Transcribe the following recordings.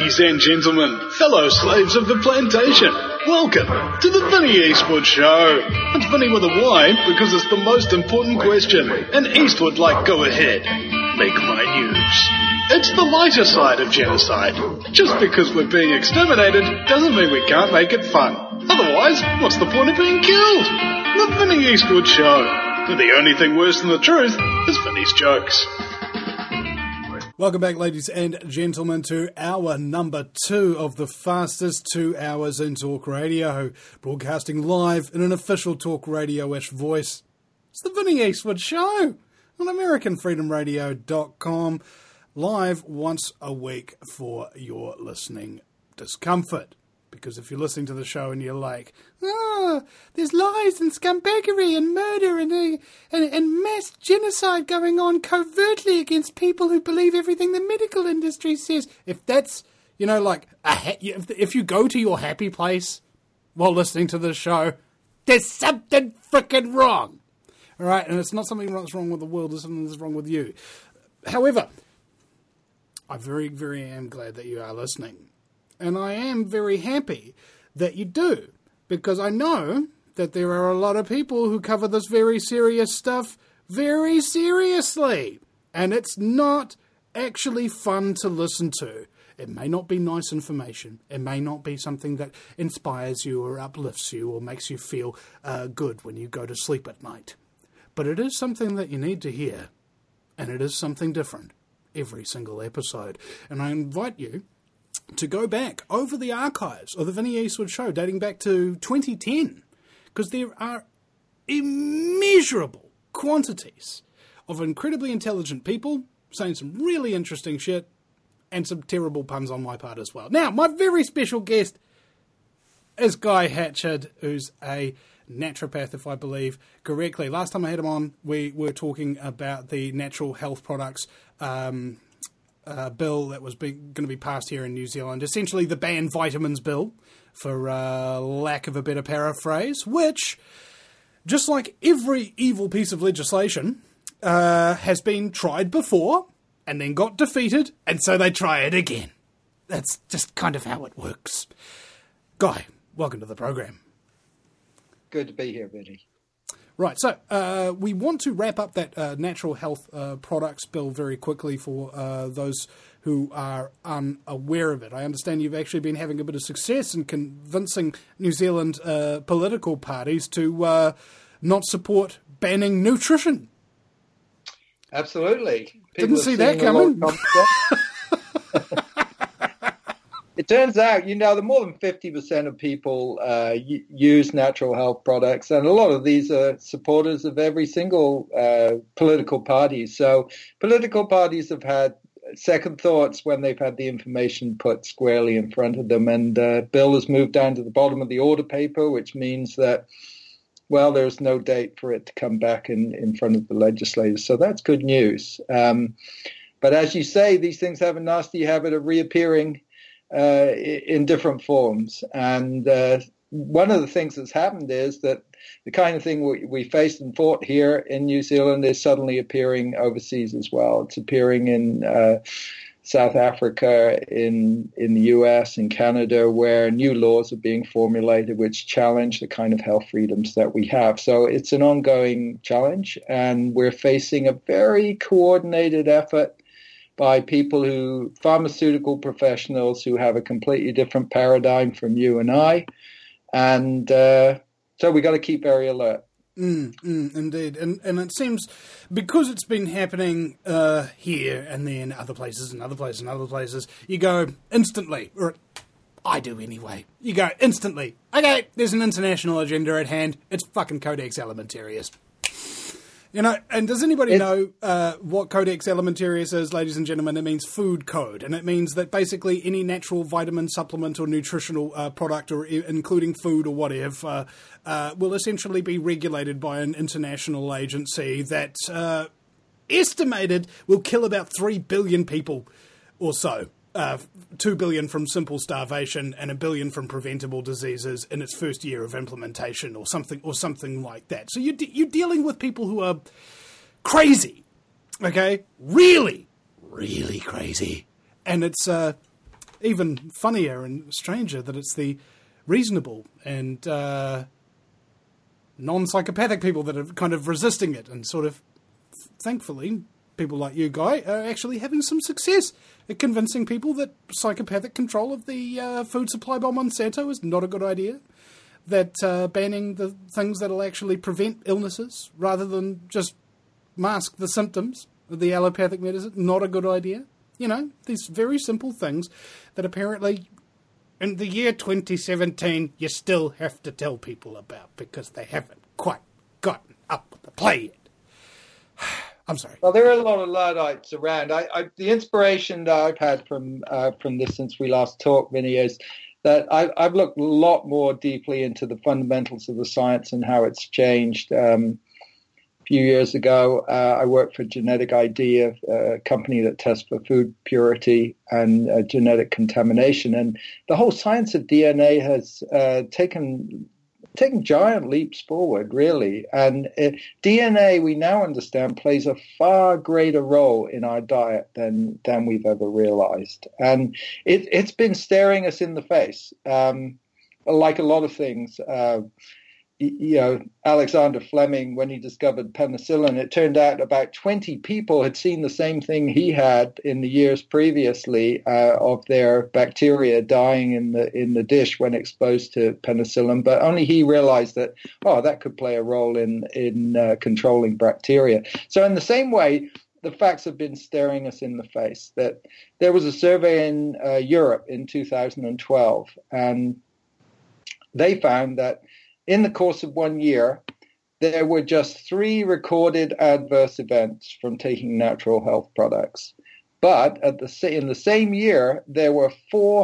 Ladies and gentlemen, fellow slaves of the plantation, welcome to the Vinny Eastwood Show. It's Vinny with a Y because it's the most important question, and Eastwood like go ahead, make my news. It's the lighter side of genocide. Just because we're being exterminated doesn't mean we can't make it fun. Otherwise, what's the point of being killed? The Vinny Eastwood Show. But the only thing worse than the truth is Vinny's jokes. Welcome back, ladies and gentlemen, to hour number 2 of the fastest 2 hours in talk radio, broadcasting live in an official talk radio-ish voice. It's the Vinny Eastwood Show on AmericanFreedomRadio.com, live once a week for your listening discomfort. Because if you're listening to the show and you're like, there's lies and scumbaggery and murder and mass genocide going on covertly against people who believe everything the medical industry says. If that's, if you go to your happy place while listening to the show, there's something frickin' wrong. All right? And it's not something that's wrong with the world, it's something that's wrong with you. However, I very, very am glad that you are listening. And I am very happy that you do, because I know that there are a lot of people who cover this very serious stuff very seriously. And it's not actually fun to listen to. It may not be nice information. It may not be something that inspires you or uplifts you or makes you feel good when you go to sleep at night. But it is something that you need to hear. And it is something different every single episode. And I invite you to go back over the archives of the Vinny Eastwood Show dating back to 2010, because there are immeasurable quantities of incredibly intelligent people saying some really interesting shit and some terrible puns on my part as well. Now, my very special guest is Guy Hatchard, who's a naturopath, if I believe correctly. Last time I had him on, we were talking about the natural health products bill that was going to be passed here in New Zealand, essentially the ban vitamins bill, for lack of a better paraphrase, which, just like every evil piece of legislation, has been tried before and then got defeated, and so they try it again. That's just kind of how it works. Guy, welcome to the program. Good to be here, Vinny. Right, so we want to wrap up that natural health products bill very quickly for those who are unaware of it. I understand you've actually been having a bit of success in convincing New Zealand political parties to not support banning nutrition. Absolutely. Didn't see that coming. It turns out, that more than 50% of people use natural health products, and a lot of these are supporters of every single political party. So political parties have had second thoughts when they've had the information put squarely in front of them, and the bill has moved down to the bottom of the order paper, which means that, well, there's no date for it to come back in front of the legislators. So that's good news. But as you say, these things have a nasty habit of reappearing in different forms. And one of the things that's happened is that the kind of thing we faced and fought here in New Zealand is suddenly appearing overseas as well. It's appearing in South Africa, in the US, in Canada, where new laws are being formulated which challenge the kind of health freedoms that we have. So it's an ongoing challenge, and we're facing a very coordinated effort by pharmaceutical professionals who have a completely different paradigm from you and I. And so we got to keep very alert. Indeed. And it seems, because it's been happening here and then other places and other places and other places, you go instantly, or I do anyway, you go instantly, okay, there's an international agenda at hand, it's fucking Codex Alimentarius. And does anybody know what Codex Alimentarius is, ladies and gentlemen? It means food code, and it means that basically any natural vitamin, supplement, or nutritional product, or including food or whatever, will essentially be regulated by an international agency that estimated will kill about 3 billion people or so. 2 billion from simple starvation and 1 billion from preventable diseases in its first year of implementation, or something like that. So you're dealing with people who are crazy, okay? Really, really crazy. And it's even funnier and stranger that it's the reasonable and non-psychopathic people that are kind of resisting it, and sort of, thankfully, people like you, Guy, are actually having some success at convincing people that psychopathic control of the food supply by Monsanto is not a good idea, that banning the things that will actually prevent illnesses rather than just mask the symptoms of the allopathic medicine, not a good idea. You know, these very simple things that apparently in the year 2017 you still have to tell people about because they haven't quite gotten up with the play yet. I'm sorry. Well, there are a lot of Luddites around. The inspiration that I've had from this since we last talked, Vinny, is that I've looked a lot more deeply into the fundamentals of the science and how it's changed. A few years ago, I worked for Genetic ID, a company that tests for food purity and genetic contamination. And the whole science of DNA has taken giant leaps forward, really. And DNA, we now understand, plays a far greater role in our diet than we've ever realized. And it's been staring us in the face, like a lot of things. Alexander Fleming, when he discovered penicillin, it turned out about 20 people had seen the same thing he had in the years previously of their bacteria dying in the dish when exposed to penicillin. But only he realized that, that could play a role in controlling bacteria. So in the same way, the facts have been staring us in the face. That there was a survey in Europe in 2012, and they found that in the course of 1 year, there were just 3 recorded adverse events from taking natural health products. But in the same year, there were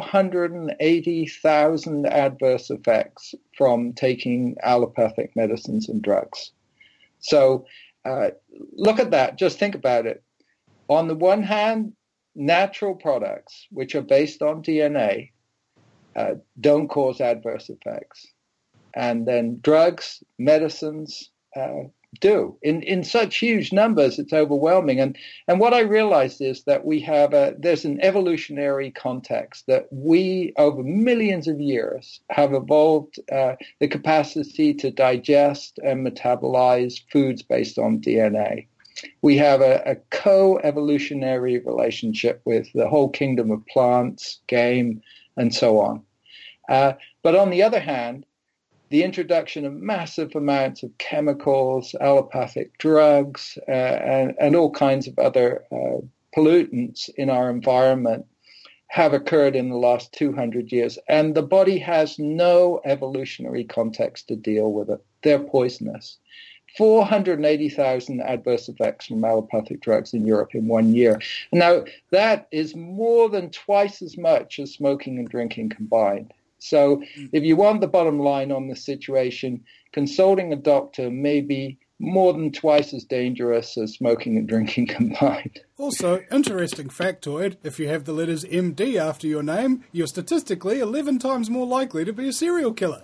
480,000 adverse effects from taking allopathic medicines and drugs. So look at that. Just think about it. On the one hand, natural products, which are based on DNA, don't cause adverse effects. And then drugs, medicines do. In such huge numbers, it's overwhelming. And what I realized is that there's an evolutionary context that we, over millions of years, have evolved the capacity to digest and metabolize foods based on DNA. We have a co-evolutionary relationship with the whole kingdom of plants, game, and so on. But on the other hand, the introduction of massive amounts of chemicals, allopathic drugs, and all kinds of other pollutants in our environment have occurred in the last 200 years. And the body has no evolutionary context to deal with it. They're poisonous. 480,000 adverse effects from allopathic drugs in Europe in 1 year. Now, that is more than twice as much as smoking and drinking combined. So if you want the bottom line on the situation, consulting a doctor may be more than twice as dangerous as smoking and drinking combined. Also, interesting factoid, if you have the letters MD after your name, you're statistically 11 times more likely to be a serial killer.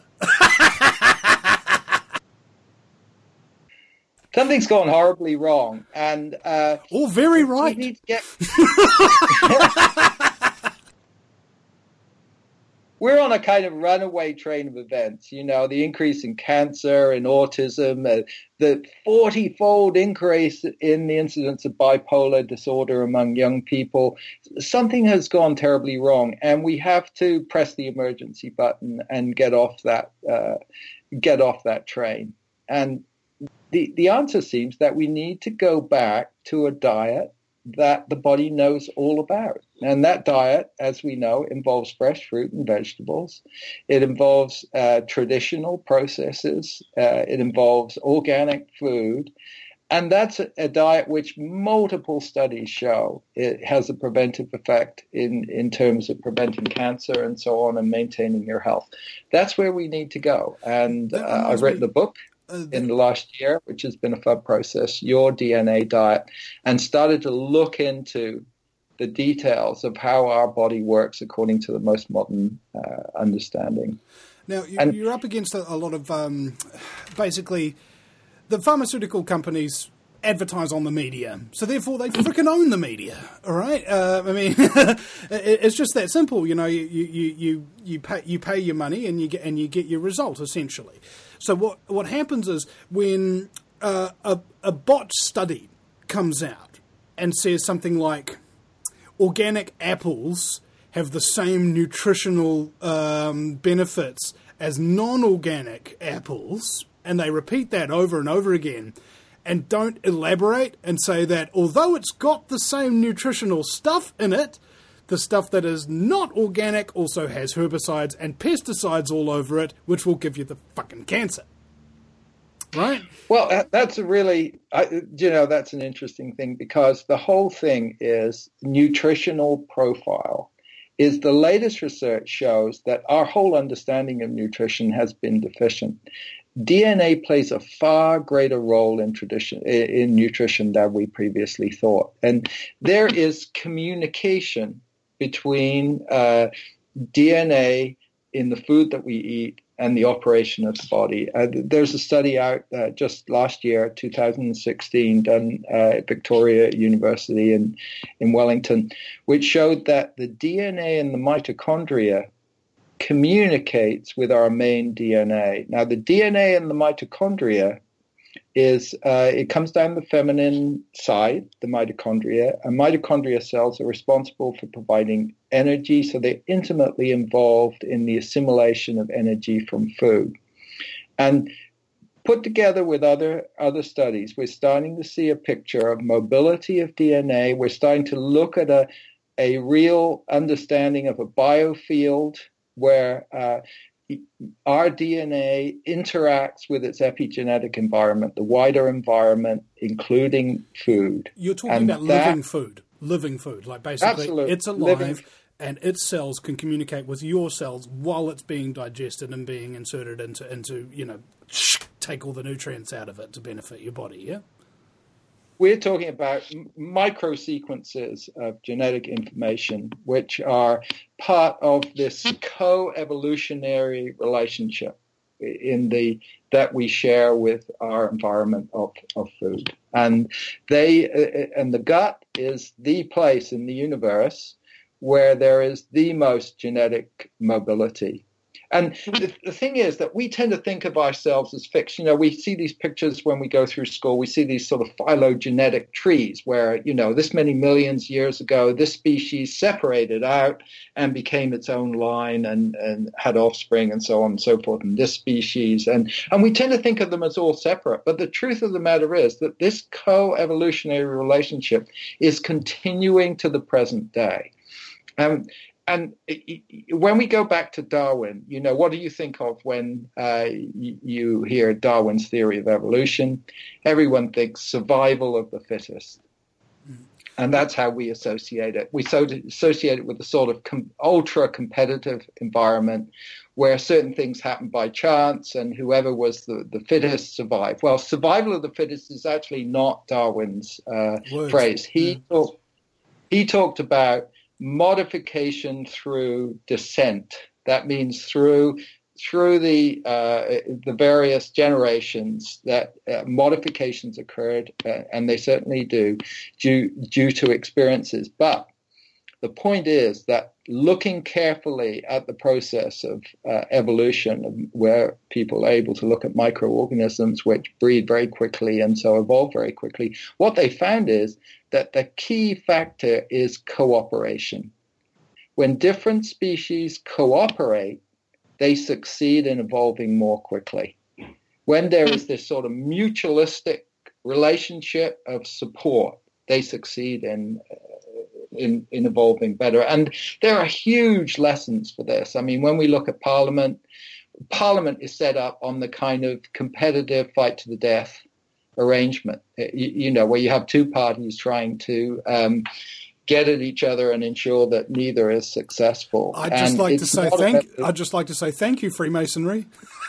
Something's gone horribly wrong. And very right. We need to get... We're on a kind of runaway train of events, the increase in cancer and autism, the 40-fold increase in the incidence of bipolar disorder among young people. Something has gone terribly wrong, and we have to press the emergency button and get off that train. And the answer seems that we need to go back to a diet that the body knows all about. And that diet, as we know, involves fresh fruit and vegetables. It involves traditional processes. It involves organic food. And that's a diet which multiple studies show it has a preventive effect in terms of preventing cancer and so on and maintaining your health. That's where we need to go. And I've written a book in the last year, which has been a fun process, Your DNA Diet, and started to look into the details of how our body works according to the most modern understanding. Now, you're up against a lot of, basically, the pharmaceutical companies advertise on the media, so therefore they frickin' own the media. All right, it's just that simple. You know, you pay your money and you get your result essentially. So what happens is when a botched study comes out and says something like organic apples have the same nutritional benefits as non-organic apples, and they repeat that over and over again, and don't elaborate and say that although it's got the same nutritional stuff in it, the stuff that is not organic also has herbicides and pesticides all over it, which will give you the fucking cancer. Right? Well, that's that's an interesting thing, because the whole thing is nutritional profile. Is the latest research shows that our whole understanding of nutrition has been deficient. DNA plays a far greater role in nutrition than we previously thought. And there is communication between DNA in the food that we eat and the operation of the body. There's a study out just last year, 2016, done at Victoria University in Wellington, which showed that the DNA in the mitochondria communicates with our main DNA. Now, the DNA in the mitochondria it comes down the feminine side, the mitochondria, and mitochondria cells are responsible for providing energy, so they're intimately involved in the assimilation of energy from food. And put together with other studies, we're starting to see a picture of mobility of DNA. We're starting to look at a real understanding of a biofield where our DNA interacts with its epigenetic environment, the wider environment, including food. You're talking about living food. Like basically absolutely, it's alive and its cells can communicate with your cells while it's being digested and being inserted into take all the nutrients out of it to benefit your body, yeah? We're talking about microsequences of genetic information, which are part of this co-evolutionary relationship that we share with our environment of food. And the gut is the place in the universe where there is the most genetic mobility. And the thing is that we tend to think of ourselves as fixed. We see these pictures when we go through school. We see these sort of phylogenetic trees where, this many millions years ago, this species separated out and became its own line and had offspring and so on and so forth, and this species. And we tend to think of them as all separate. But the truth of the matter is that this co-evolutionary relationship is continuing to the present day. And when we go back to Darwin, what do you think of when you hear Darwin's theory of evolution? Everyone thinks survival of the fittest. And that's how we associate it. We associate it with a sort of ultra-competitive environment where certain things happen by chance and whoever was the fittest survived. Well, survival of the fittest is actually not Darwin's phrase. He talked about modification through descent. That means through the various generations that modifications occurred, and they certainly do, due to experiences. But the point is that looking carefully at the process of evolution, where people are able to look at microorganisms which breed very quickly and so evolve very quickly, what they found is that the key factor is cooperation. When different species cooperate, they succeed in evolving more quickly. When there is this sort of mutualistic relationship of support, they succeed in evolving better. And there are huge lessons for this. I mean, when we look at Parliament is set up on the kind of competitive fight to the death arrangement, where you have two parties trying to get at each other and ensure that neither is successful. I'd just like to say thank you, Freemasonry.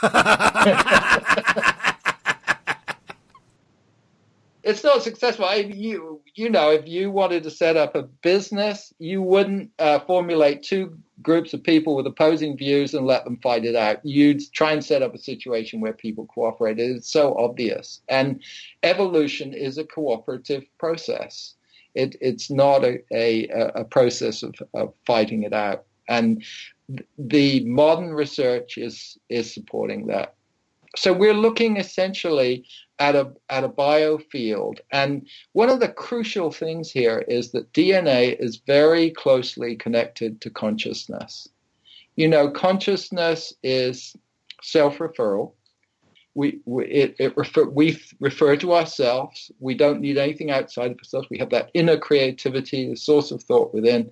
It's not successful. If you wanted to set up a business, you wouldn't formulate two groups of people with opposing views and let them fight it out. You'd try and set up a situation where people cooperate. It's so obvious. And evolution is a cooperative process. It's not a process of fighting it out. And the modern research is supporting that. So we're looking essentially at a biofield. And one of the crucial things here is that DNA is very closely connected to consciousness. You know, consciousness is self-referral. We refer to ourselves. We don't need anything outside of ourselves. We have that inner creativity, the source of thought within.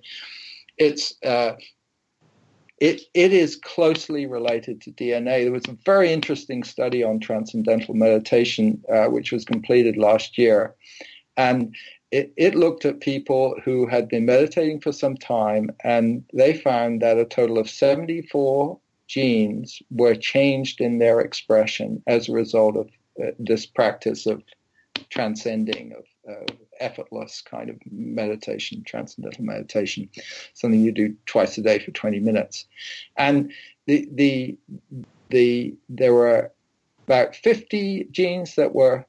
It is closely related to DNA. There was a very interesting study on transcendental meditation, which was completed last year. And it looked at people who had been meditating for some time, and they found that a total of 74 genes were changed in their expression as a result of this practice of transcending, of effortless kind of meditation, transcendental meditation, something you do twice a day for 20 minutes. And there were about 50 genes that were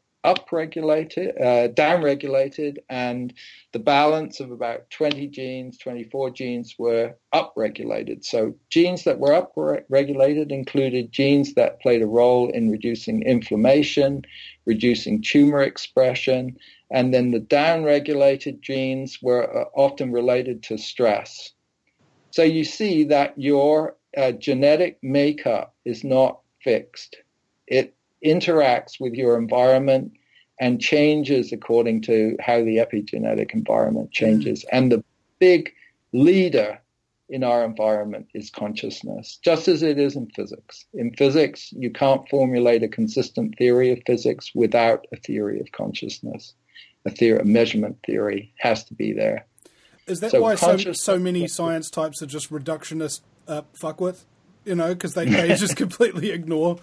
downregulated, and the balance of about 24 genes were upregulated. So genes that were upregulated included genes that played a role in reducing inflammation, reducing tumor expression, and then the downregulated genes were often related to stress. So you see that your genetic makeup is not fixed. It interacts with your environment and changes according to how the epigenetic environment changes. And the big leader in our environment is consciousness, just as it is in physics. In physics, you can't formulate a consistent theory of physics without a theory of consciousness. A measurement theory has to be there. Is that why so many science types are just reductionist fuckwit? You know, because they just completely ignore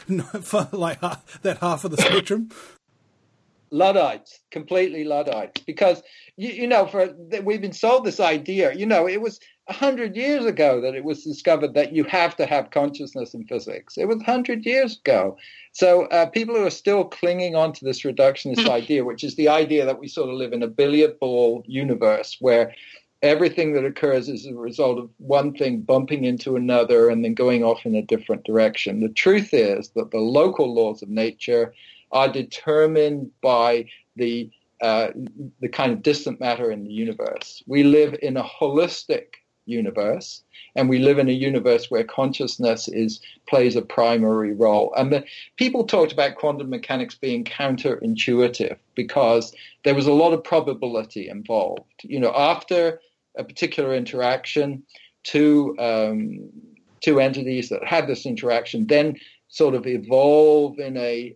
that half of the spectrum. Luddites, completely Luddites, because we've been sold this idea. You know, it was 100 years ago that it was discovered that you have to have consciousness in physics. It was 100 years ago. So people who are still clinging on to this reductionist idea, which is the idea that we sort of live in a billiard ball universe where everything that occurs is a result of one thing bumping into another and then going off in a different direction. The truth is that the local laws of nature are determined by the kind of distant matter in the universe. We live in a holistic universe, and we live in a universe where consciousness plays a primary role. And the people talked about quantum mechanics being counterintuitive because there was a lot of probability involved. You know, after a particular interaction, two entities that had this interaction then sort of evolve in a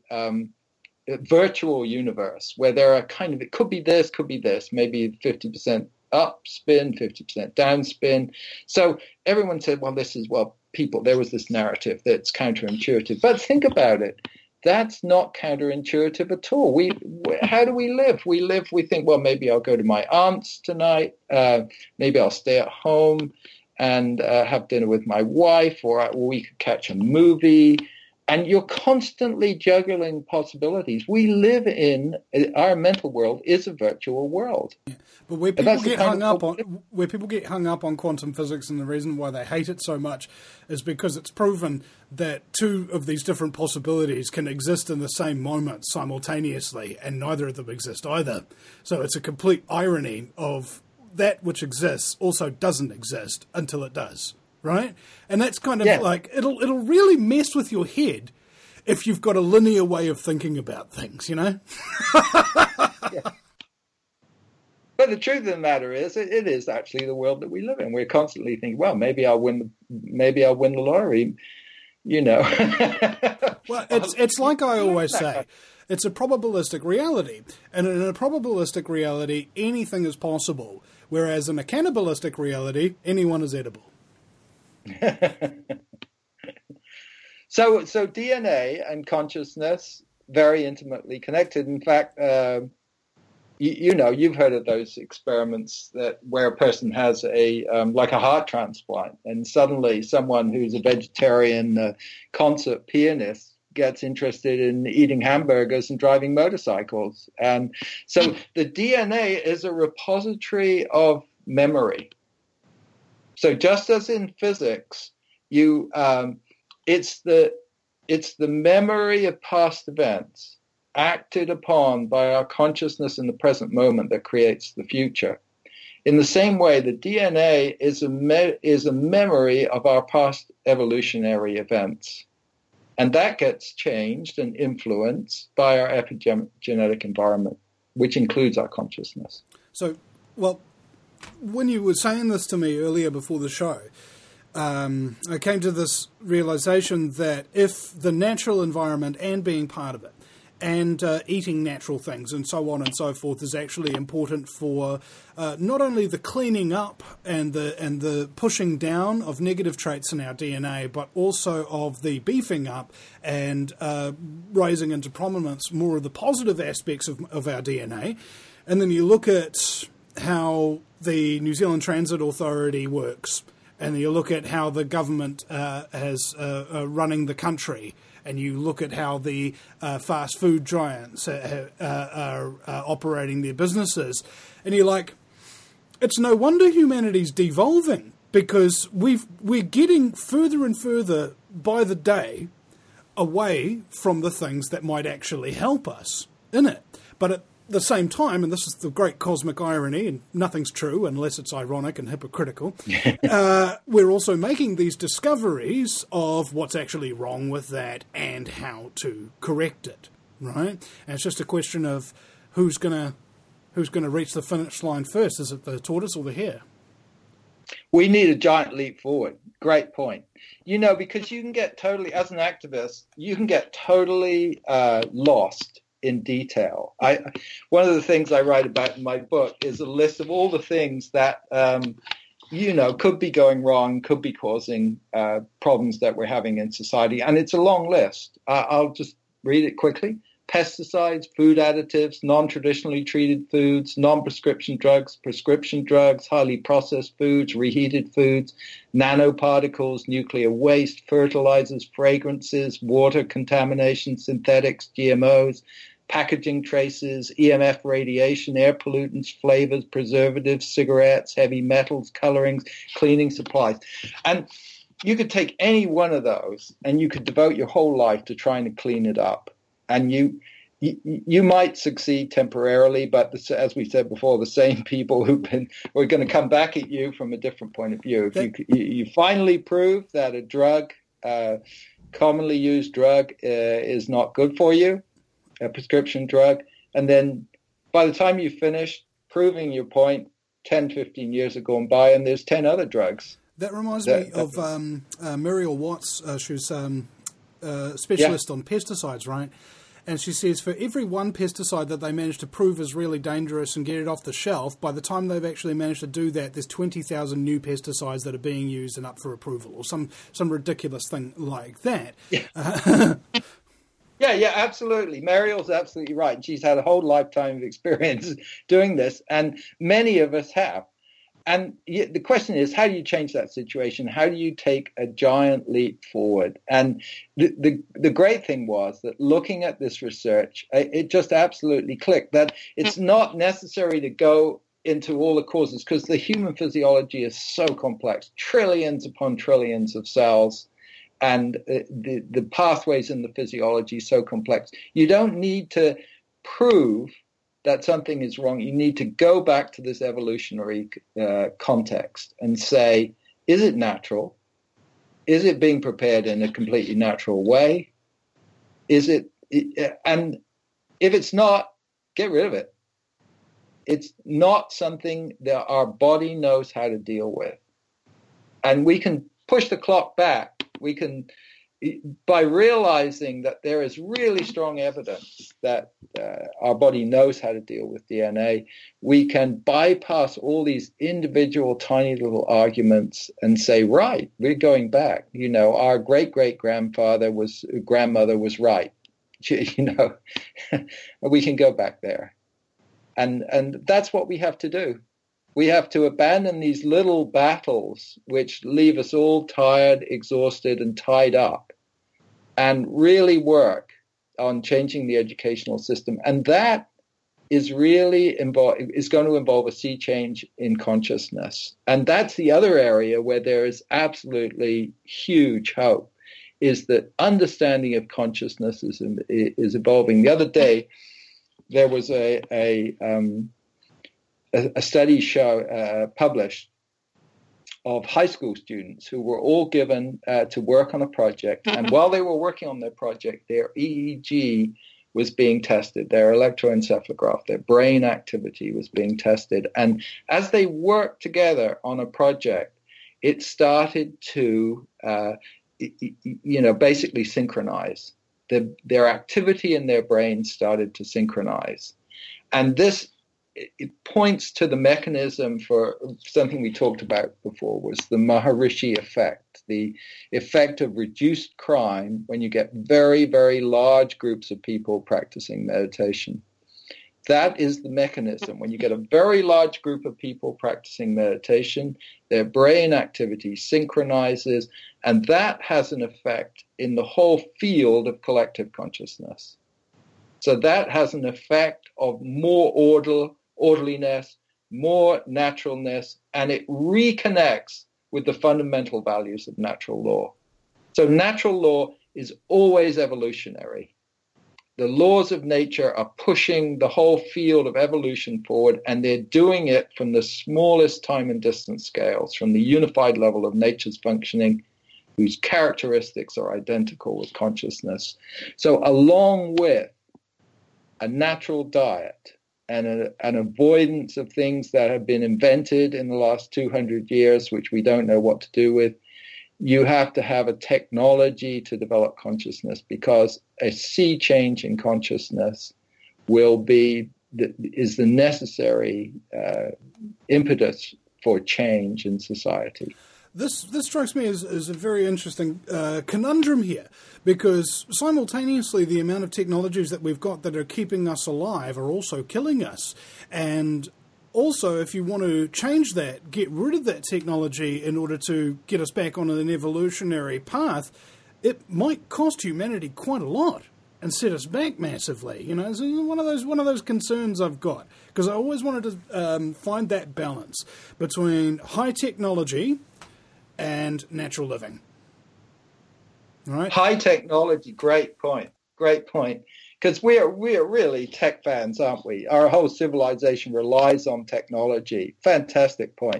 virtual universe where there are it could be this, maybe 50% up spin, 50% down spin. So everyone said, well, there was this narrative that's counterintuitive. But think about it. That's not counterintuitive at all. How do we live? We think, well, maybe I'll go to my aunt's tonight. Maybe I'll stay at home and have dinner with my wife, or we could catch a movie. And you're constantly juggling possibilities. We live in our mental world is a virtual world. Yeah. But where people get hung up on quantum physics, and the reason why they hate it so much is because it's proven that two of these different possibilities can exist in the same moment simultaneously, and neither of them exist either. So it's a complete irony of that which exists also doesn't exist until it does. Right? And that's kind of like, it'll really mess with your head if you've got a linear way of thinking about things, you know? Yeah. But the truth of the matter is, it is actually the world that we live in. We're constantly thinking, well, maybe I'll win the lottery, you know. Well, it's like I always say, it's a probabilistic reality. And in a probabilistic reality, anything is possible. Whereas in a cannibalistic reality, anyone is edible. So DNA and consciousness very intimately connected. In fact, You've heard of those experiments where a person has like a heart transplant, and suddenly someone who's a vegetarian concert pianist gets interested in eating hamburgers and driving motorcycles. And so the DNA is a repository of memory. So just as in physics, it's the memory of past events acted upon by our consciousness in the present moment that creates the future. In the same way, the DNA is a memory of our past evolutionary events. And that gets changed and influenced by our epigenetic environment, which includes our consciousness. So, well, when you were saying this to me earlier before the show, I came to this realization that if the natural environment and being part of it, and eating natural things and so on and so forth is actually important for not only the cleaning up and the pushing down of negative traits in our DNA, but also of the beefing up and raising into prominence more of the positive aspects of our DNA. And then you look at how the New Zealand Transit Authority works, and you look at how the government has running the country, and you look at how the fast food giants are operating their businesses, and you're like, it's no wonder humanity's devolving, because we're getting further and further by the day away from the things that might actually help us in it. But at the same time, and this is the great cosmic irony, and nothing's true unless it's ironic and hypocritical, we're also making these discoveries of what's actually wrong with that and how to correct it, right? And it's just a question of who's gonna reach the finish line first. Is it the tortoise or the hare? We need a giant leap forward. Great point. Because you can get totally, as an activist, you can get totally lost in detail. One of the things I write about in my book is a list of all the things that could be going wrong, could be causing problems that we're having in society, and it's a long list. I'll just read it quickly. Pesticides, food additives, non-traditionally treated foods, non-prescription drugs, prescription drugs, highly processed foods, reheated foods, nanoparticles, nuclear waste, fertilizers, fragrances, water contamination, synthetics, GMOs, packaging traces, EMF radiation, air pollutants, flavors, preservatives, cigarettes, heavy metals, colorings, cleaning supplies. And you could take any one of those and you could devote your whole life to trying to clean it up. And you might succeed temporarily, but as we said before, the same people we're going to come back at you from a different point of view. If you finally prove that a drug, commonly used drug, is not good for you, a prescription drug, and then by the time you finish proving your point, 10, 15 years have gone by, and there's 10 other drugs. That reminds me of Muriel Watts. She was a specialist on pesticides, right? And she says for every one pesticide that they manage to prove is really dangerous and get it off the shelf, by the time they've actually managed to do that, there's 20,000 new pesticides that are being used and up for approval, or some ridiculous thing like that. Yeah. Yeah, absolutely. Mariel's absolutely right. She's had a whole lifetime of experience doing this, and many of us have. And the question is, how do you change that situation? How do you take a giant leap forward? And the great thing was that looking at this research, it just absolutely clicked that it's not necessary to go into all the causes, because the human physiology is so complex, trillions upon trillions of cells, and the pathways in the physiology so complex. You don't need to prove that something is wrong. You need to go back to this evolutionary context and say, is it natural? Is it being prepared in a completely natural way? And if it's not, get rid of it. It's not something that our body knows how to deal with. And we can push the clock back. We can, by realizing that there is really strong evidence that our body knows how to deal with DNA, we can bypass all these individual tiny little arguments and say, right, we're going back. Our great-great-grandmother was right. We can go back there. And that's what we have to do. We have to abandon these little battles which leave us all tired, exhausted, and tied up, and really work on changing the educational system. And that is really is going to involve a sea change in consciousness. And that's the other area where there is absolutely huge hope, is that understanding of consciousness is evolving. The other day, there was a study published of high school students who were all given to work on a project. And while they were working on their project, their EEG was being tested, their electroencephalograph, their brain activity was being tested. And as they worked together on a project, it started to, basically synchronize. Their activity in their brain started to synchronize. And this, it points to the mechanism for something we talked about before, was the Maharishi effect, the effect of reduced crime when you get very, very large groups of people practicing meditation. That is the mechanism. When you get a very large group of people practicing meditation, their brain activity synchronizes, and that has an effect in the whole field of collective consciousness. So that has an effect of more orderliness, more naturalness, and it reconnects with the fundamental values of natural law. So natural law is always evolutionary. The laws of nature are pushing the whole field of evolution forward, and they're doing it from the smallest time and distance scales, from the unified level of nature's functioning, whose characteristics are identical with consciousness. So along with a natural diet and an avoidance of things that have been invented in the last 200 years, which we don't know what to do with, you have to have a technology to develop consciousness, because a sea change in consciousness is the necessary impetus for change in society. This strikes me as a very interesting conundrum here, because simultaneously the amount of technologies that we've got that are keeping us alive are also killing us. And also, if you want to change that, get rid of that technology in order to get us back on an evolutionary path, it might cost humanity quite a lot and set us back massively. You know, it's one of those concerns I've got, because I always wanted to find that balance between high technology and natural living. Right? High technology, great point. Because we are really tech fans, aren't we? Our whole civilization relies on technology. Fantastic point.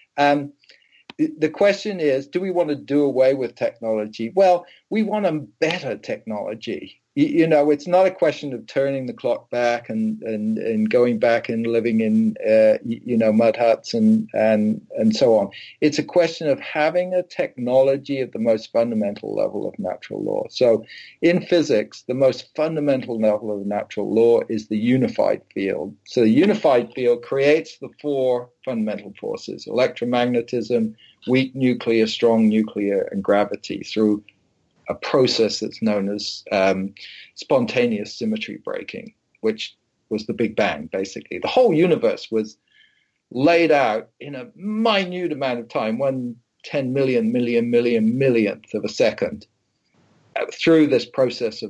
The question is, do we want to do away with technology? Well, we want a better technology. You know, it's not a question of turning the clock back and going back and living in, mud huts and so on. It's a question of having a technology at the most fundamental level of natural law. So in physics, the most fundamental level of natural law is the unified field. So the unified field creates the four fundamental forces: electromagnetism, weak nuclear, strong nuclear, and gravity, through a process that's known as spontaneous symmetry breaking, which was the Big Bang, basically. The whole universe was laid out in a minute amount of time, 1/10 millionth of a second, through this process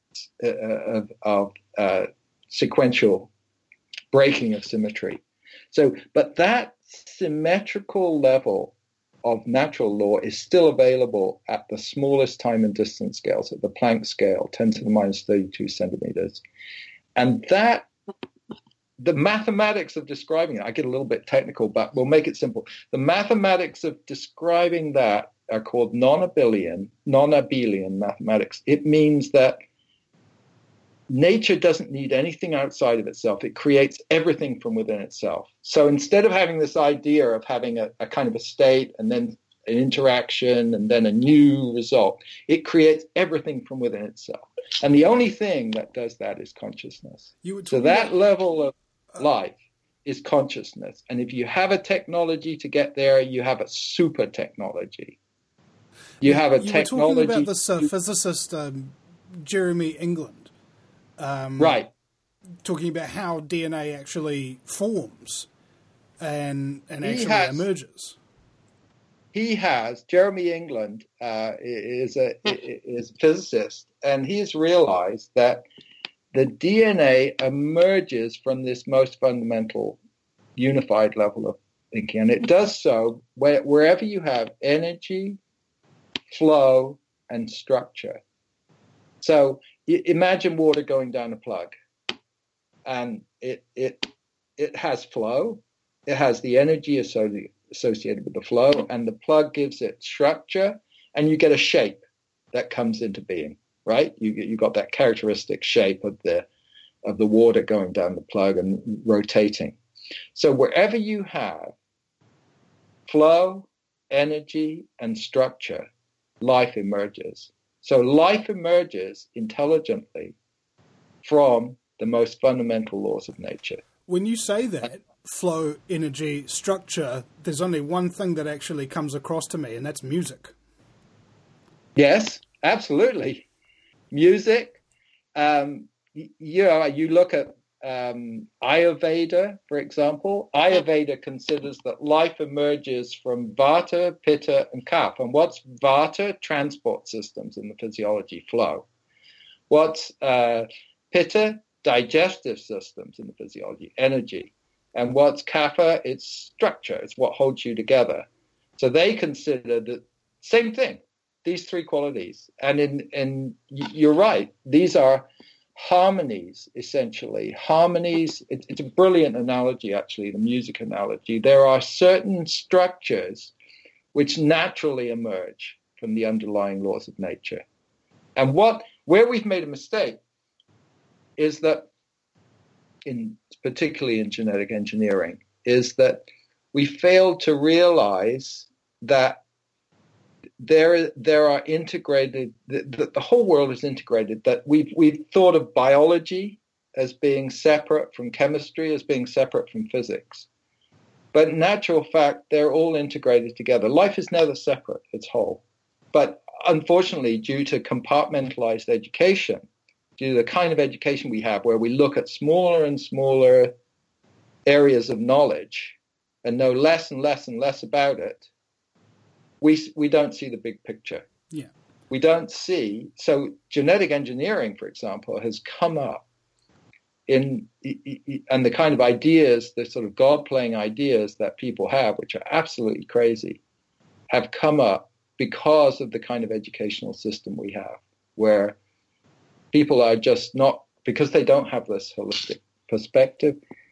of sequential breaking of symmetry. So, but that symmetrical level of natural law is still available at the smallest time and distance scales, at the Planck scale, 10 to the minus 32 centimeters. And that, the mathematics of describing it, I get a little bit technical, but we'll make it simple. The mathematics of describing that are called non-abelian mathematics. It means that nature doesn't need anything outside of itself. It creates everything from within itself. So instead of having this idea of having a kind of a state and then an interaction and then a new result, it creates everything from within itself. And the only thing that does that is consciousness. So that level of life is consciousness. And if you have a technology to get there, you have a super technology. You have a technology. You were talking about this physicist, Jeremy England. Right. talking about how DNA actually forms and actually emerges. Jeremy England is a physicist, and he's realized that the DNA emerges from this most fundamental unified level of thinking, and it does so wherever you have energy, flow, and structure. So imagine water going down a plug, and it has flow, it has the energy associated with the flow, and the plug gives it structure, and you get a shape that comes into being, right? You got that characteristic shape of the water going down the plug and rotating. So wherever you have flow, energy, and structure, life emerges. So life emerges intelligently from the most fundamental laws of nature. When you say that, flow, energy, structure, there's only one thing that actually comes across to me, and that's music. Yes, absolutely. Music. You look at Ayurveda, for example. Ayurveda considers that life emerges from Vata, Pitta, and Kapha. And what's Vata? Transport systems in the physiology, flow. What's Pitta? Digestive systems in the physiology, energy. And what's Kapha? It's structure. It's what holds you together. So they consider the same thing, these three qualities. And you're right, these are harmonies, essentially. Harmonies, it's a brilliant analogy, actually, the music analogy. There are certain structures which naturally emerge from the underlying laws of nature. And where we've made a mistake is that, particularly in genetic engineering, is that we failed to realize that there are integrated, that the whole world is integrated, that we've thought of biology as being separate from chemistry, as being separate from physics. But in actual fact, they're all integrated together. Life is never separate, it's whole. But unfortunately, due to compartmentalized education, due to the kind of education we have where we look at smaller and smaller areas of knowledge and know less and less and less about it, we don't see the big picture. Yeah. We don't see. So genetic engineering, for example, has come up and the kind of ideas, the sort of God-playing ideas that people have, which are absolutely crazy, have come up because of the kind of educational system we have, where people are just not, because they don't have this holistic perspective,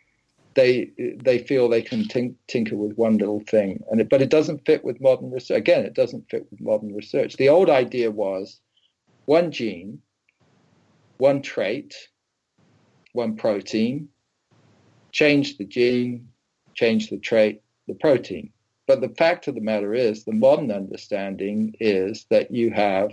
they feel they can tinker with one little thing, but it doesn't fit with modern research. Again, it doesn't fit with modern research. The old idea was one gene, one trait, one protein, change the gene, change the trait, the protein. But the fact of the matter is, the modern understanding is that you have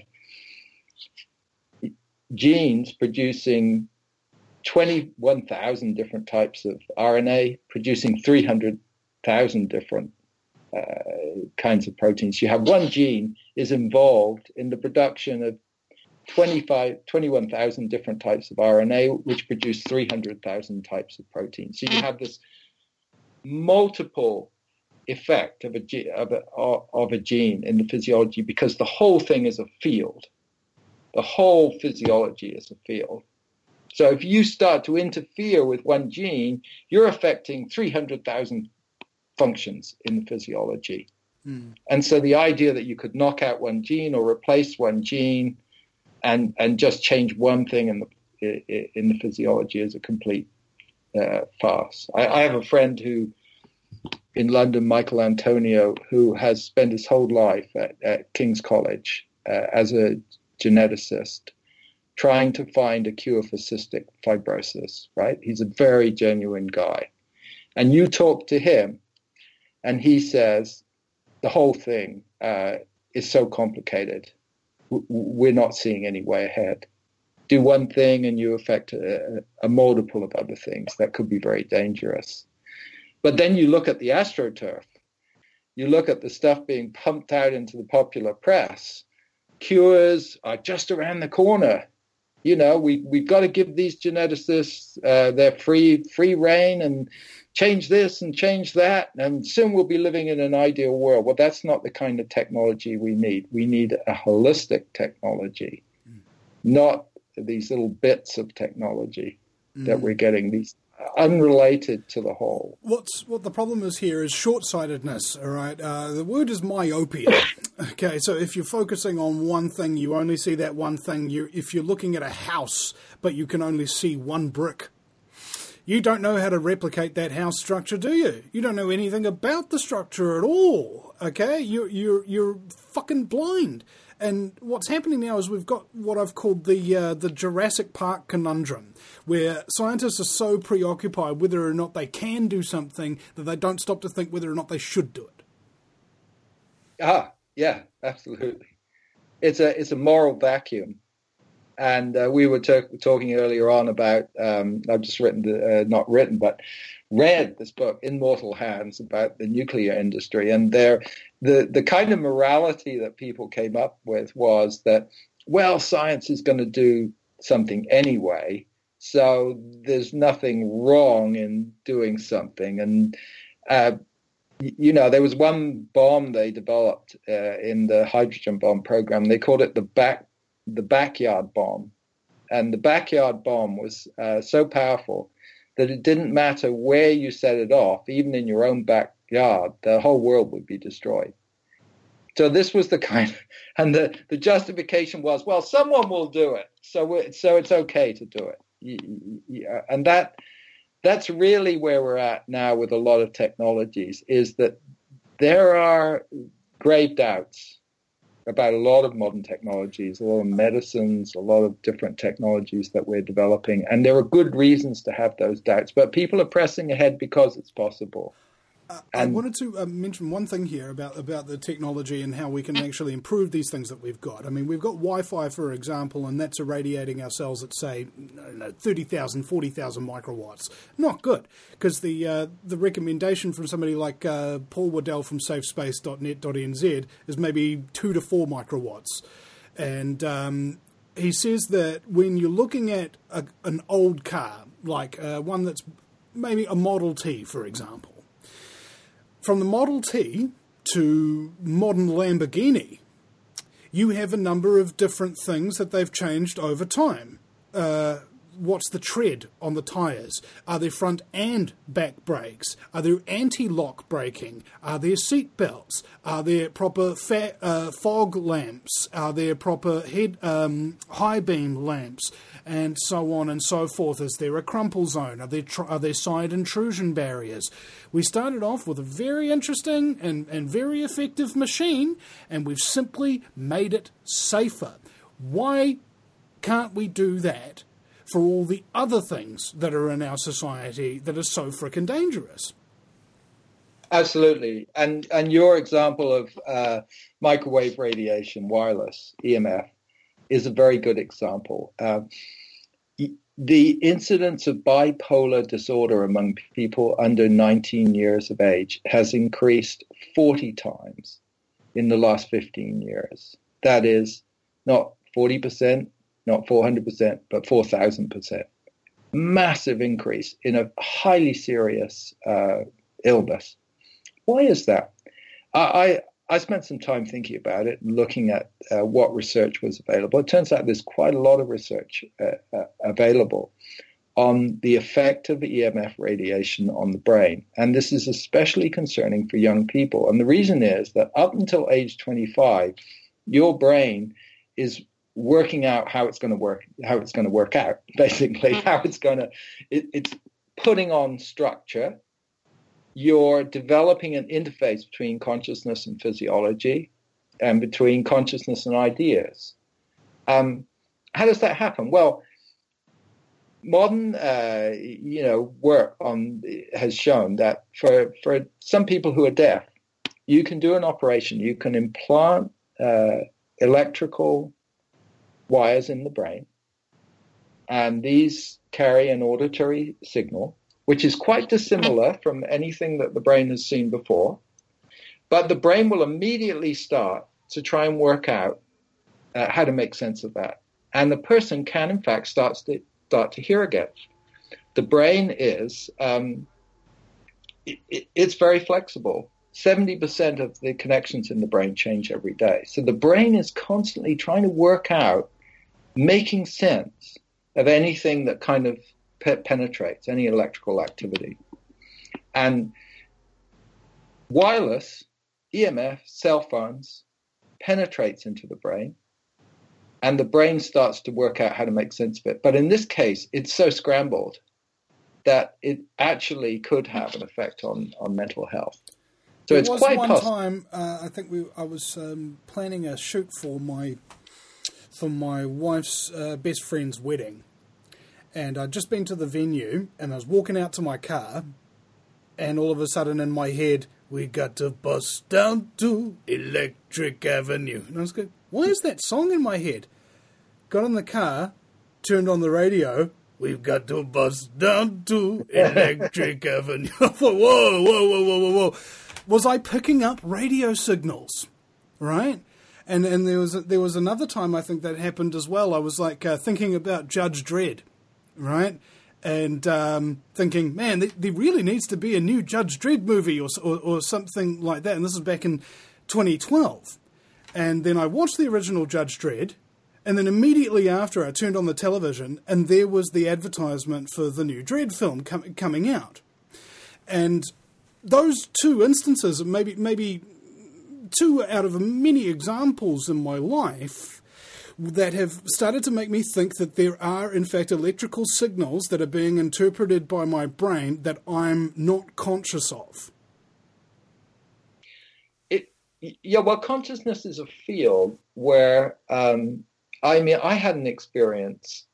genes producing 21,000 different types of RNA, producing 300,000 different kinds of proteins. You have one gene is involved in the production of 21,000 different types of RNA, which produce 300,000 types of proteins. So you have this multiple effect of a gene in the physiology, because the whole thing is a field. The whole physiology is a field. So if you start to interfere with one gene, you're affecting 300,000 functions in the physiology. Mm. And so the idea that you could knock out one gene or replace one gene and just change one thing in the physiology is a complete farce. I have a friend in London, Michael Antonio, who has spent his whole life at King's College as a geneticist, trying to find a cure for cystic fibrosis, right? He's a very genuine guy. And you talk to him, and he says, the whole thing is so complicated. We're not seeing any way ahead. Do one thing and you affect a multiple of other things that could be very dangerous. But then you look at the AstroTurf. You look at the stuff being pumped out into the popular press. Cures are just around the corner. we've got to give these geneticists their free reign and change this and change that, and soon we'll be living in an ideal world. Well, that's not the kind of technology we need. We need a holistic technology, not these little bits of technology that we're getting, these unrelated to the whole. What the problem is here is short-sightedness, all right? The word is myopia. Okay, so if you're focusing on one thing, you only see that one thing. If you're looking at a house, but you can only see one brick, you don't know how to replicate that house structure, do you? You don't know anything about the structure at all, okay? You're fucking blind. And what's happening now is we've got what I've called the Jurassic Park conundrum, where scientists are so preoccupied whether or not they can do something that they don't stop to think whether or not they should do it. Yeah, absolutely. It's a moral vacuum. And we were talking earlier on about, I've just read this book, In Mortal Hands, about the nuclear industry. And the kind of morality that people came up with was that, well, science is going to do something anyway, so there's nothing wrong in doing something. And, there was one bomb they developed in the hydrogen bomb program. They called it the backyard bomb. And the backyard bomb was so powerful that it didn't matter where you set it off, even in your own backyard, the whole world would be destroyed. So this was the kind, and the justification was, well, someone will do it, so it's okay to do it. And that's really where we're at now with a lot of technologies, is that there are grave doubts about a lot of modern technologies, a lot of medicines, a lot of different technologies that we're developing. And there are good reasons to have those doubts, but people are pressing ahead because it's possible. I wanted to mention one thing here about the technology and how we can actually improve these things that we've got. I mean, we've got Wi-Fi, for example, and that's irradiating our cells at, say, 30,000, 40,000 microwatts. Not good, because the recommendation from somebody like Paul Waddell from safespace.net.nz is maybe 2 to 4 microwatts. And he says that when you're looking at an old car, like one that's maybe a Model T, for example, from the Model T to modern Lamborghini, you have a number of different things that they've changed over time. What's the tread on the tyres? Are there front and back brakes? Are there anti-lock braking? Are there seat belts? Are there proper fog lamps? Are there proper high beam lamps? And so on and so forth. Is there a crumple zone? Are there side intrusion barriers? We started off with a very interesting and very effective machine, and we've simply made it safer. Why can't we do that for all the other things that are in our society that are so frickin' dangerous? Absolutely. And your example of microwave radiation, wireless, EMF, is a very good example. The incidence of bipolar disorder among people under 19 years of age has increased 40 times in the last 15 years. That is not 40%, not 400%, but 4,000%. Massive increase in a highly serious illness. Why is that? I spent some time thinking about it and looking at what research was available. It turns out there's quite a lot of research available on the effect of EMF radiation on the brain. And this is especially concerning for young people. And the reason is that up until age 25, your brain is working out how it's going to work out, basically, it's putting on structure. You're developing an interface between consciousness and physiology and between consciousness and ideas. How does that happen? Well, modern work has shown that for some people who are deaf, you can do an operation. You can implant electrical wires in the brain, and these carry an auditory signal, which is quite dissimilar from anything that the brain has seen before. But the brain will immediately start to try and work out how to make sense of that. and the person can, in fact, start to hear again. The brain is it's very flexible. 70% of the connections in the brain change every day. So the brain is constantly trying to work out, making sense of anything that kind of penetrates, any electrical activity. And wireless, EMF, cell phones, penetrates into the brain, and the brain starts to work out how to make sense of it. But in this case, it's so scrambled that it actually could have an effect on mental health. So it's quite possible. One time, I think I was planning a shoot for my wife's best friend's wedding, and I'd just been to the venue, and I was walking out to my car, and all of a sudden in my head, we got to bust down to Electric Avenue. And I was going, why is that song in my head? Got in the car, turned on the radio, we've got to bust down to Electric Avenue. I thought, whoa. Was I picking up radio signals, right? And there was another time I think that happened as well. I was like thinking about Judge Dredd, right? And thinking, man, there really needs to be a new Judge Dredd movie or something like that. And this is back in 2012. And then I watched the original Judge Dredd, and then immediately after I turned on the television, and there was the advertisement for the new Dredd film coming out. And those two instances, maybe two out of many examples in my life that have started to make me think that there are, in fact, electrical signals that are being interpreted by my brain that I'm not conscious of. Well, consciousness is a field where, I had an experience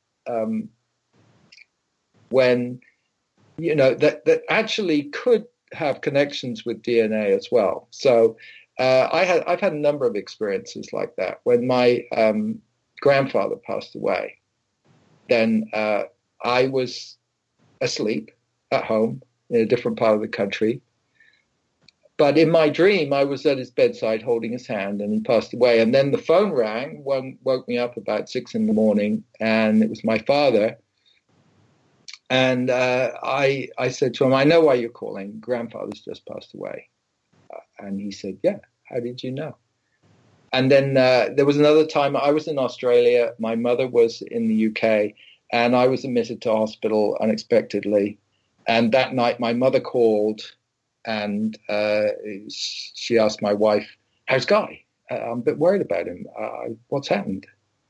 when, that actually could have connections with DNA as well. So I've had a number of experiences like that. When my grandfather passed away, then I was asleep at home in a different part of the country. But in my dream, I was at his bedside holding his hand, and he passed away. And then the phone rang, woke me up about 6 a.m, and it was my father. And I said to him, I know why you're calling. Grandfather's just passed away. And he said, yeah, how did you know? And then there was another time I was in Australia. My mother was in the UK, and I was admitted to hospital unexpectedly. And that night, my mother called, and she asked my wife, how's Guy? I'm a bit worried about him. What's happened?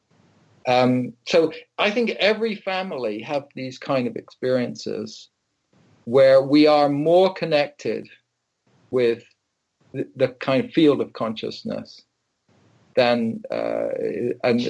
So I think every family have these kind of experiences where we are more connected with the kind of field of consciousness than and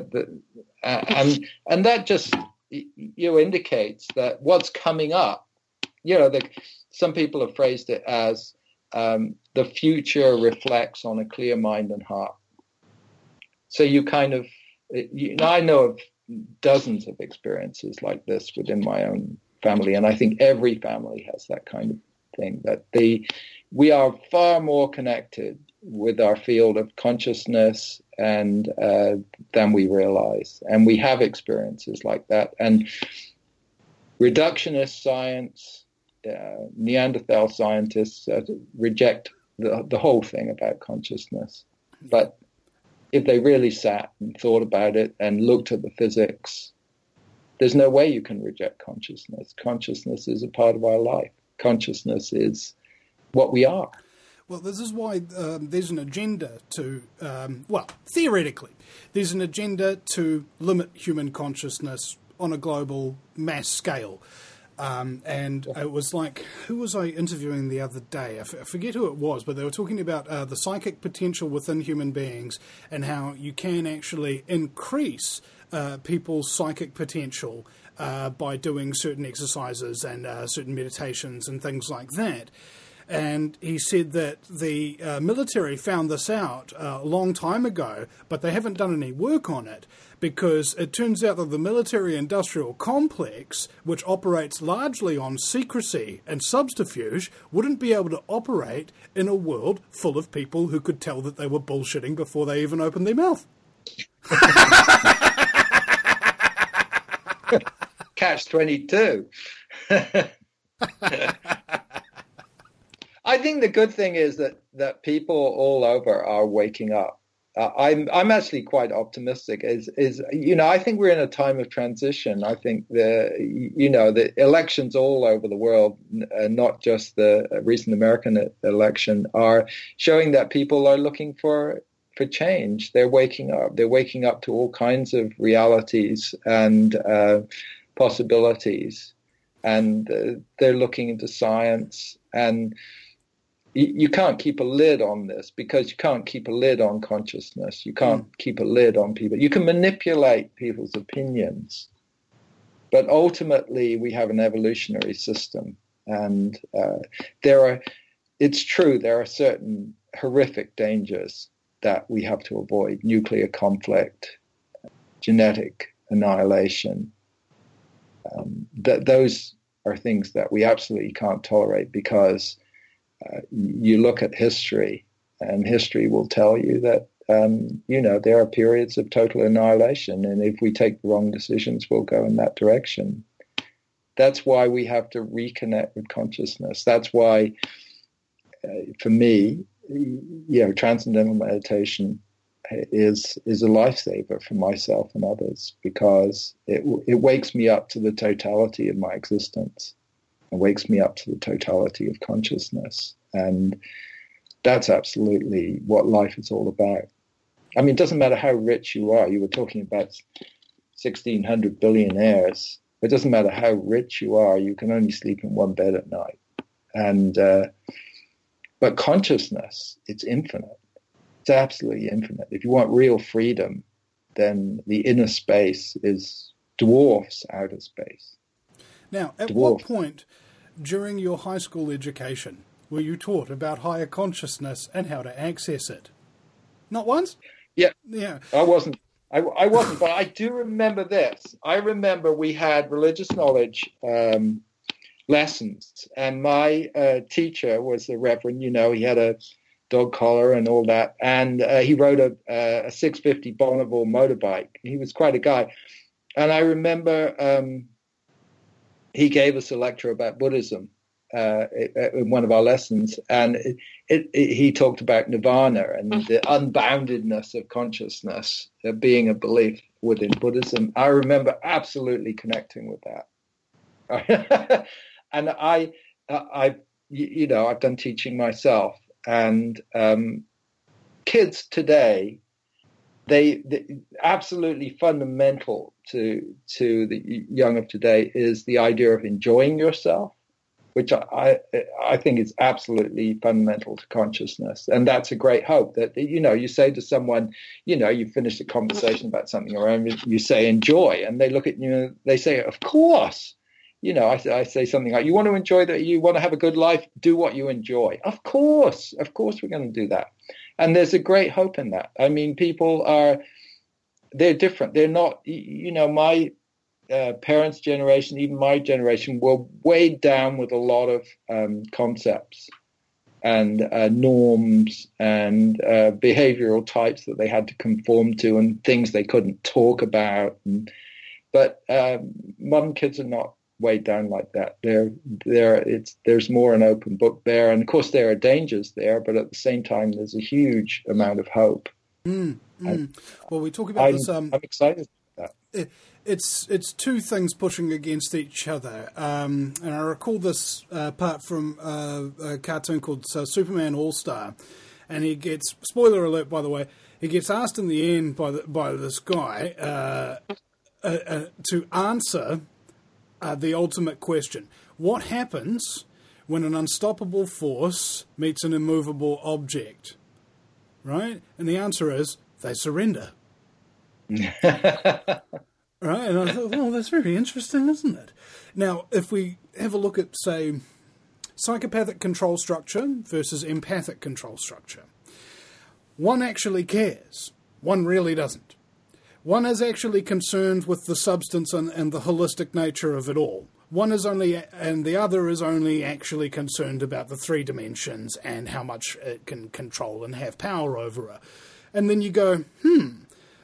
that just indicates that what's coming up. Some people have phrased it as the future reflects on a clear mind and heart. So you kind of, I know of dozens of experiences like this within my own family, and I think every family has that kind of thing, that we are far more connected with our field of consciousness and than we realize. And we have experiences like that. And reductionist science, Neanderthal scientists reject the whole thing about consciousness. But if they really sat and thought about it and looked at the physics, there's no way you can reject consciousness. Consciousness is a part of our life. Consciousness is what we are. Well, this is why there's an agenda to, theoretically, there's an agenda to limit human consciousness on a global mass scale. And it was like, who was I interviewing the other day? I forget who it was, but they were talking about the psychic potential within human beings and how you can actually increase people's psychic potential by doing certain exercises and certain meditations and things like that. And he said that the military found this out a long time ago, but they haven't done any work on it because it turns out that the military-industrial complex, which operates largely on secrecy and subterfuge, wouldn't be able to operate in a world full of people who could tell that they were bullshitting before they even opened their mouth. Catch-22. I think the good thing is that people all over are waking up. I'm actually quite optimistic. I think we're in a time of transition. I think the elections all over the world, not just the recent American election, are showing that people are looking for change. They're waking up. They're waking up to all kinds of realities and possibilities, and they're looking into science. And you can't keep a lid on this, because you can't keep a lid on consciousness. You can't keep a lid on people. You can manipulate people's opinions, but ultimately we have an evolutionary system, and it's true, there are certain horrific dangers that we have to avoid: nuclear conflict, genetic annihilation. Those are things that we absolutely can't tolerate, because you look at history, and history will tell you that, there are periods of total annihilation. And if we take the wrong decisions, we'll go in that direction. That's why we have to reconnect with consciousness. That's why, for me, transcendental meditation is a lifesaver for myself and others, because it wakes me up to the totality of my existence. It wakes me up to the totality of consciousness. And that's absolutely what life is all about. I mean, it doesn't matter how rich you are. You were talking about 1,600 billionaires. It doesn't matter how rich you are. You can only sleep in one bed at night. And but consciousness, it's infinite. It's absolutely infinite. If you want real freedom, then the inner space dwarfs outer space. Now, at what point during your high school education were you taught about higher consciousness and how to access it? Not once? Yeah. I wasn't, but I do remember this. I remember we had religious knowledge lessons, and my teacher was the Reverend. He had a dog collar and all that, and he rode a 650 Bonneville motorbike. He was quite a guy. And I remember he gave us a lecture about Buddhism in one of our lessons, and he talked about nirvana and the unboundedness of consciousness being a belief within Buddhism. I remember absolutely connecting with that. And I've done teaching myself, and kids today, they absolutely fundamental to the young of today is the idea of enjoying yourself, which I think is absolutely fundamental to consciousness. And that's a great hope that, you say to someone, you finish a conversation about something around, you say enjoy, and they look at you, they say, of course. I say something like, you want to enjoy that, you want to have a good life, do what you enjoy. Of course we're going to do that. And there's a great hope in that. I mean, they're different. They're not, my parents' generation, even my generation, were weighed down with a lot of concepts and norms and behavioral types that they had to conform to, and things they couldn't talk about. But modern kids are not weighed down like that. There's more an open book there, and of course there are dangers there, but at the same time there's a huge amount of hope. Well, we talk about this. I'm excited about that. It's two things pushing against each other, and I recall this part from a cartoon called Superman All-Star, and he gets, spoiler alert by the way, he gets asked in the end by this guy to answer the ultimate question: what happens when an unstoppable force meets an immovable object? Right? And the answer is, they surrender. Right? And I thought, well, that's very interesting, isn't it? Now, if we have a look at, say, psychopathic control structure versus empathic control structure, one actually cares. One really doesn't. One is actually concerned with the substance and the holistic nature of it all. One is only, and the other is only actually concerned about the 3 dimensions and how much it can control and have power over it. And then you go,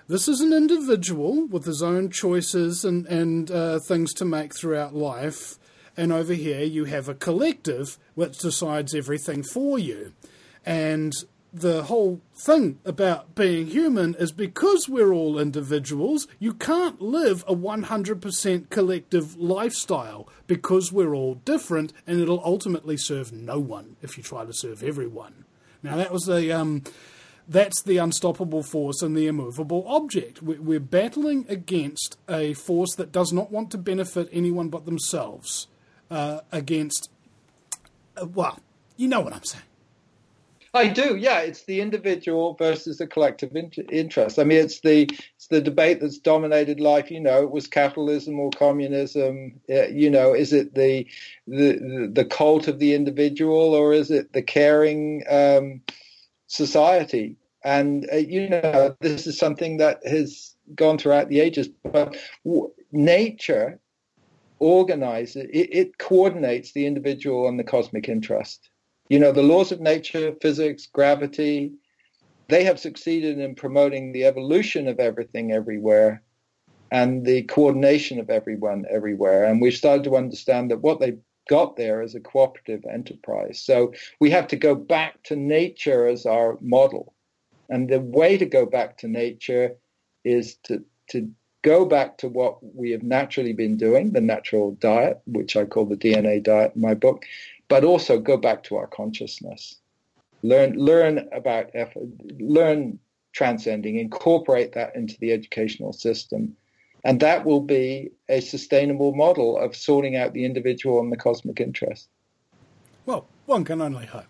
This is an individual with his own choices and things to make throughout life. And over here you have a collective which decides everything for you. And the whole thing about being human is because we're all individuals, you can't live a 100% collective lifestyle because we're all different, and it'll ultimately serve no one if you try to serve everyone. Now that was that's the unstoppable force and the immovable object. We're battling against a force that does not want to benefit anyone but themselves. Against, well, you know what I'm saying. I do, yeah. It's the individual versus the collective interest. I mean, it's the debate that's dominated life. It was capitalism or communism. Is it the cult of the individual, or is it the caring society? And this is something that has gone throughout the ages. But nature organizes, it coordinates the individual and the cosmic interest. The laws of nature, physics, gravity, they have succeeded in promoting the evolution of everything everywhere and the coordination of everyone everywhere. And we've started to understand that what they got there is a cooperative enterprise. So we have to go back to nature as our model. And the way to go back to nature is to go back to what we have naturally been doing, the natural diet, which I call the DNA diet in my book, but also go back to our consciousness. Learn about effort, learn transcending, incorporate that into the educational system. And that will be a sustainable model of sorting out the individual and the cosmic interest. Well, one can only hope.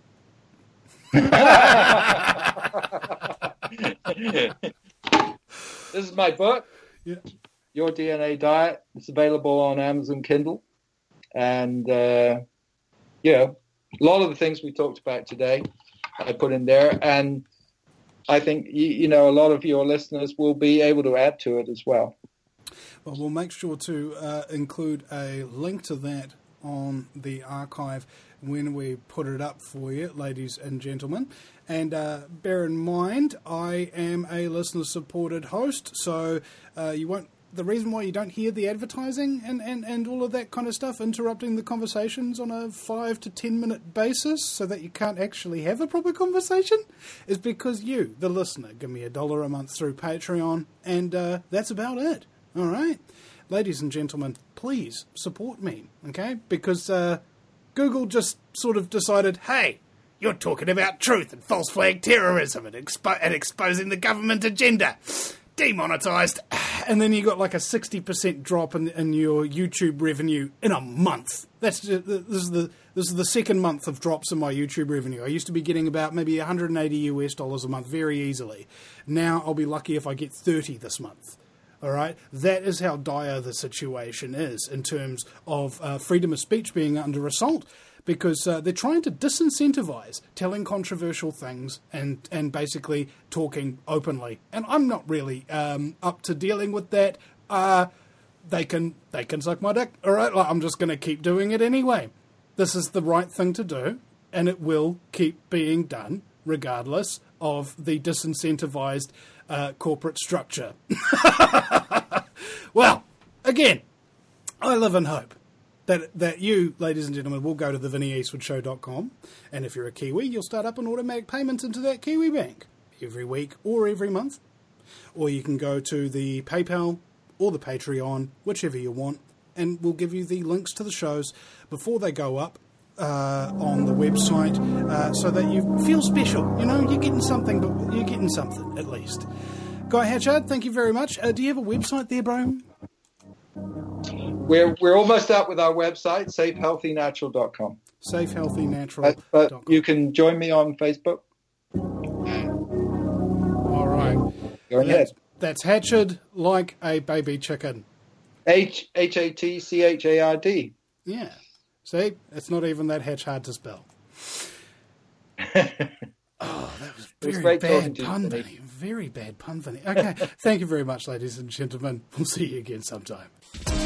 This is my book, Your DNA Diet. It's available on Amazon Kindle. And, a lot of the things we talked about today, I put in there. And I think, a lot of your listeners will be able to add to it as well. Well, we'll make sure to include a link to that on the archive when we put it up for you, ladies and gentlemen. And bear in mind, I am a listener-supported host, so you won't. The reason why you don't hear the advertising and all of that kind of stuff interrupting the conversations on a 5 to 10 minute basis so that you can't actually have a proper conversation is because you, the listener, give me $1 a month through Patreon, and that's about it. All right? Ladies and gentlemen, please support me, okay? Because Google just sort of decided, hey, you're talking about truth and false flag terrorism and exposing the government agenda. Demonetized. And then you got like a 60% drop in your YouTube revenue in a month. This is the second month of drops in my YouTube revenue. I used to be getting about maybe $180 a month very easily. Now I'll be lucky if I get 30 this month. All right, that is how dire the situation is in terms of freedom of speech being under assault, because they're trying to disincentivize telling controversial things and basically talking openly. And I'm not really up to dealing with that. They can suck my dick. All right, I'm just going to keep doing it anyway. This is the right thing to do, and it will keep being done regardless of the disincentivized corporate structure. Well, again, I live in hope that you, ladies and gentlemen, will go to thevinnieeastwoodshow.com, and if you're a Kiwi, you'll start up an automatic payment into that Kiwi bank every week or every month. Or you can go to the PayPal or the Patreon, whichever you want, and we'll give you the links to the shows before they go up on the website, so that you feel special. You're getting something, but you're getting something at least. Guy Hatchard, thank you very much. Do you have a website there, bro? We're almost out with our website, safehealthynatural.com. Safehealthynatural.com. But you can join me on Facebook. All right. Go ahead. That's Hatchard like a baby chicken. Hatchard. Yeah. See, it's not even that hard to spell. Oh, that was very bad pun, Vinny. Very bad pun, Vinny. Okay, thank you very much, ladies and gentlemen. We'll see you again sometime.